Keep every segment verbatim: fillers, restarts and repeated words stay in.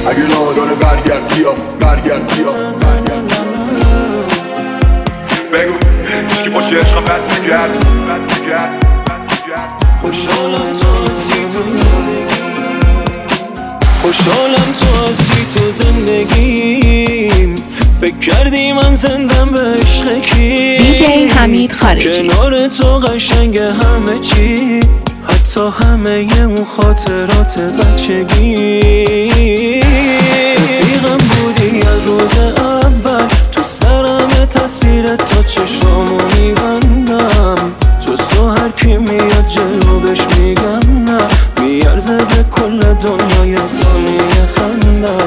اگه نادانه برگرد بیا، برگرد بیا، برگرد بگو هیچکی باشه عشقم بد نگرد، بد نگرد. خوشحالم تو هستی تو زندگی، خوشحالم تو هستی تو زندگیم. فکر کردی من زندم به عشق کی؟ دی جی حمید خارجی. کنار تو قشنگ همه چی، حتی همه اون خاطرات بچگی. رفیقم بودی از روز اول، تو سرم تصویرت تا چشامو میبندم. جز تو هر کی میاد جلو بهش میگم نه، میارزه به کل دنیای ثانیه خندم.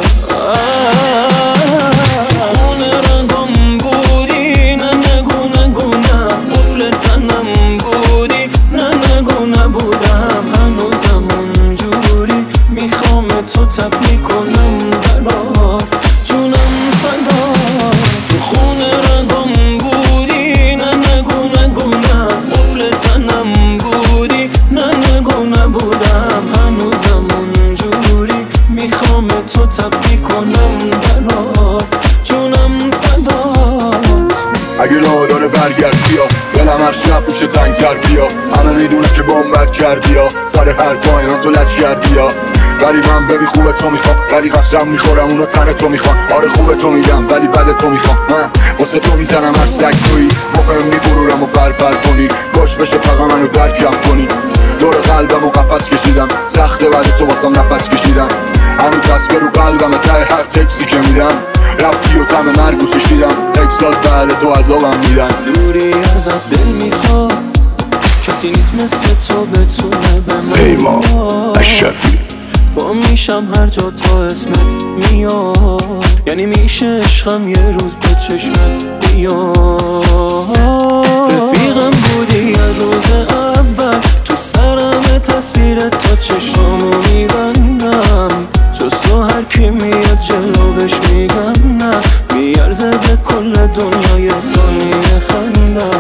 تو خونه رنگم بودی، نه نگو نگو نه. قفل تنم بودی، نه نگو نبودم. هنوزم اونجوری میخوام تو تبلیغ کنم برات، جونم فدا. تو خونه رنگم بودی، نه نگو نگو نه. قفل تنم بودی، نه نگو نبودم. هنوزم اونجوری میخوام تو تبلیغ کنم برات، جونم فدات. اگه نادانه برگرد بیا، دلم هر شب میشه تنگتر بیا. همه میدونه که بامبت کردی یا سر هر پایان تو لج کردی یا. ولی من ببی خوبه تو میخوام، ولی قسم میخورم اونو تن تو میخوام. آره خوبه تو میگم ولی بد تو میخوام. من واسه تو میزنم هر سگ تویی، مهم میبرورم و پرپر کنی. باش بشه فقط منو درکم کنی. دور قلبم و قفس کشیدم، سخته بعد تو واسم نفس کشیدم. هنوز دست برو قلبم ته هر تکسی که میدم. رفتی و تم مرگو چشیدم، تکسات بعد تو عذابم میدن. دوری ازت دل میخواد، کسی نیست مثل تو بتونه به من. پیمان اشرفی. با میشم هر جا تا اسمت میاد، یعنی میشه عشقم یه روز به چشمت بیاد. رفیقم بودی از روز اول، تو سرم تصویرت تا چشمامو میبندم. جز تو هر کی میاد جلو بهش میگم نه، میارزه به کل دنیای ثانیه خندم.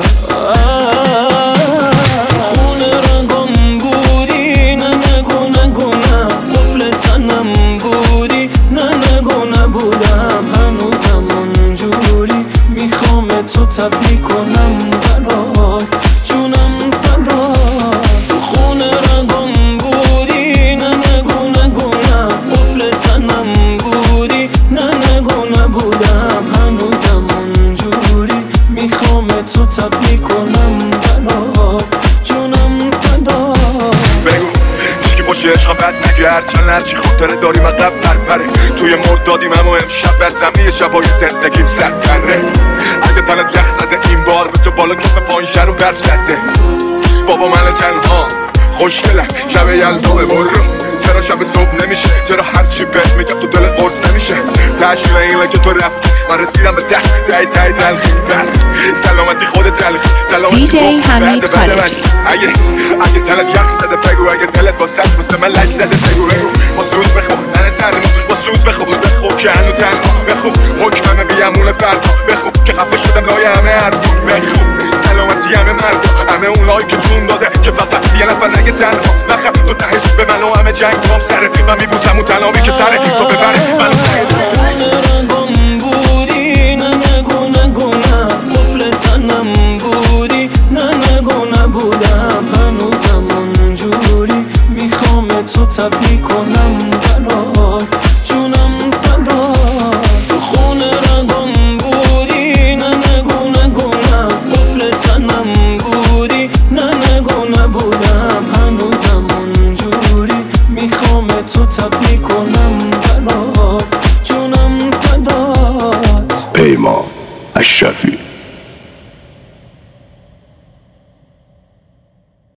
تو خونه رنگم بودی، نه نگو نگو نه. قفل تنم بودی، نه نگو نبودم. هنوزم اونجوری میخوام تو تبلیغ کنم برات، جونم فدات. تو خونه رنگم بودی، نه نگو نگو نه. قفل تنم بودی، نه نگو نبودم. هنوزم اونجوری میخوام تو تبلیغ کنم برات، جونم فدات. بگو هیچکی باشه عشقم بد نگرد، چند هرچی خاطره داریم عقب پرپره. توی مردادیم اما امشب بر زمین شبای زندگیم سرتره. اگه تنت یخ زده این بار به تو بالا کف پایین شر و برف زده. بابا من تنها خوشگلم شب یلدامه برو. چرا شب صبح نمیشه، چرا هرچی بهت میگم تو دل قرص نمیشه. تشکیل اینه که تو رفت من رسیدم به ده تای تای تلخی. بس سلامتی خود تلخی، سلامتی دی جی حمید خارجی. اگه اگه تنت یخ زده بگو، اگه دلت با سخت مثل من لج زده بگو. بگو با سوز بخو تن سرمو، با سوز بخو بخو که هنو تنها. بخو حکمم بیامون فردا، بخو که خفه شدم لای همه حرفا. بخو سلامتی همه مردا، همه اونایی که جون داده که فقط یه نفر نگه تنها. نخم تو تهش به من و همه جنگ هم سره. من میبوسم اون تلامی که سره تو ببره منو تهش. رنگم بودی، نه نگو نگو نه. قفل تنم بودی، نه نگو نبودم. هنوزم اونجوری میخوام تو تبلیغ کنم برات، جونم فدات. تو خونه رنگم بودی، نه نگو نگو نه. قفل تنم بودی، نه نگو نبودم. هنوزم اونجوری میخوام تو تبلیغ کنم برات، جونم فدات. پیمان اشرفی.